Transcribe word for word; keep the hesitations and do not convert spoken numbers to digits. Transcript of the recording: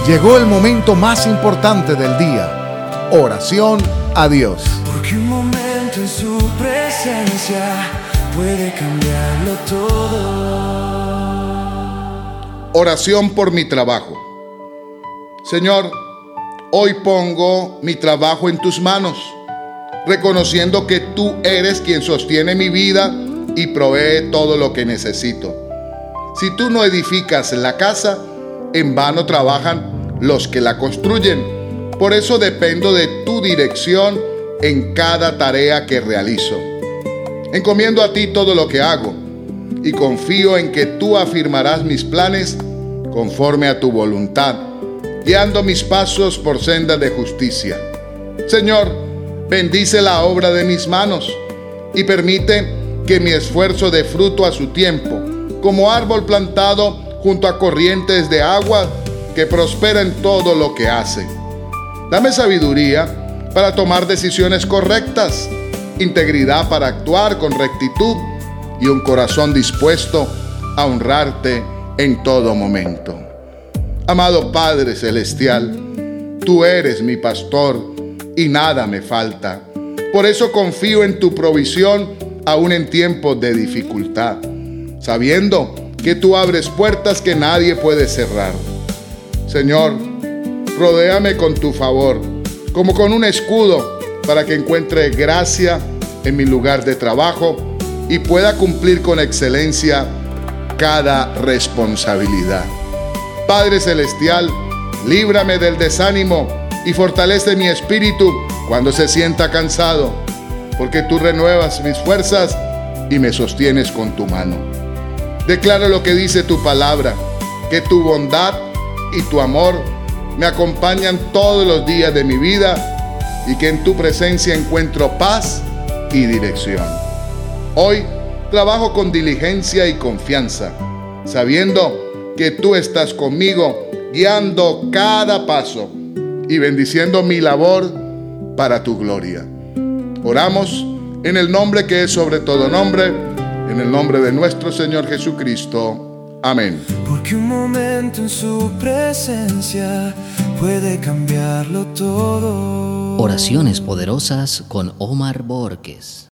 Llegó el momento más importante del día, oración a Dios. Porque un momento en su presencia puede cambiarlo todo. Oración por mi trabajo. Señor, hoy pongo mi trabajo en tus manos, reconociendo que tú eres quien sostiene mi vida y provee todo lo que necesito. Si tú no edificas la casa, en vano trabajan los que la construyen. Por eso dependo de tu dirección en cada tarea que realizo. Encomiendo a ti todo lo que hago y confío en que tú afirmarás mis planes conforme a tu voluntad, guiando mis pasos por sendas de justicia. Señor, bendice la obra de mis manos y permite que mi esfuerzo dé fruto a su tiempo, como árbol plantado junto a corrientes de agua que prospera en todo lo que hace. Dame sabiduría para tomar decisiones correctas, integridad para actuar con rectitud y un corazón dispuesto a honrarte en todo momento. Amado Padre Celestial, tú eres mi pastor y nada me falta. Por eso confío en tu provisión aún en tiempos de dificultad, sabiendo que tú abres puertas que nadie puede cerrar. Señor, rodéame con tu favor, como con un escudo, para que encuentre gracia en mi lugar de trabajo y pueda cumplir con excelencia cada responsabilidad. Padre Celestial, líbrame del desánimo y fortalece mi espíritu cuando se sienta cansado, porque tú renuevas mis fuerzas y me sostienes con tu mano. Declaro lo que dice tu palabra, que tu bondad y tu amor me acompañan todos los días de mi vida y que en tu presencia encuentro paz y dirección. Hoy trabajo con diligencia y confianza, sabiendo que tú estás conmigo, guiando cada paso y bendiciendo mi labor para tu gloria. Oramos en el nombre que es sobre todo nombre, en el nombre de nuestro Señor Jesucristo. Amén. Porque un momento en su presencia puede cambiarlo todo. Oraciones poderosas con Omar Borges.